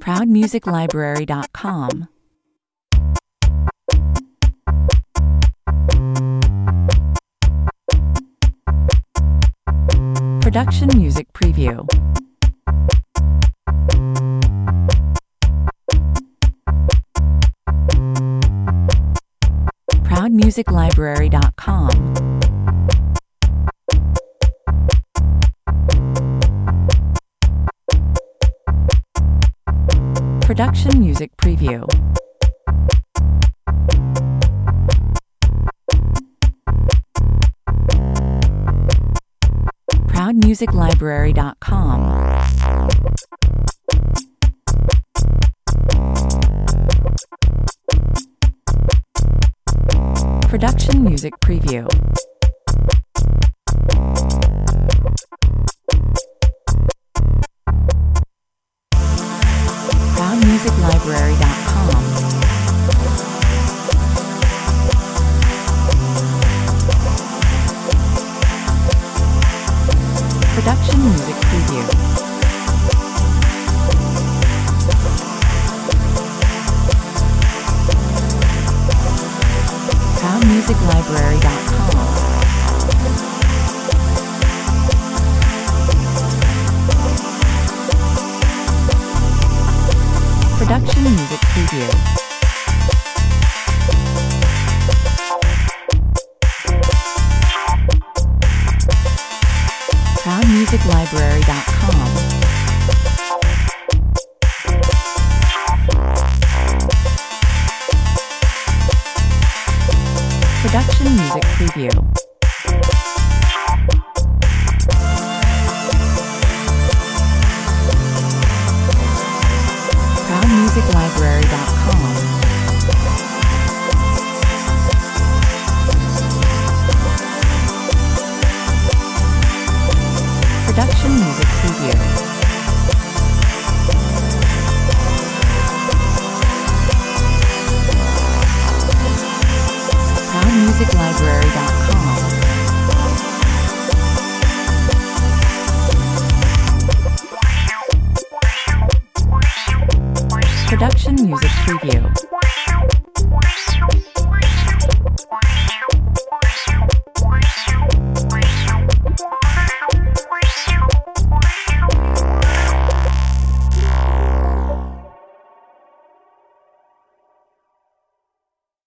ProudMusicLibrary.com. Production Music Preview. ProudMusicLibrary.com. Production Music Preview. ProudMusicLibrary.com. Production Music Preview. ProudMusicLibrary.com. Production Music Preview. ProudMusicLibrary.com. Production Music Preview. ProudMusicLibrary.com. Production Music Preview. ProudMusicLibrary.com. Production Music Preview. ProudMusicLibrary.com. Production Music Preview.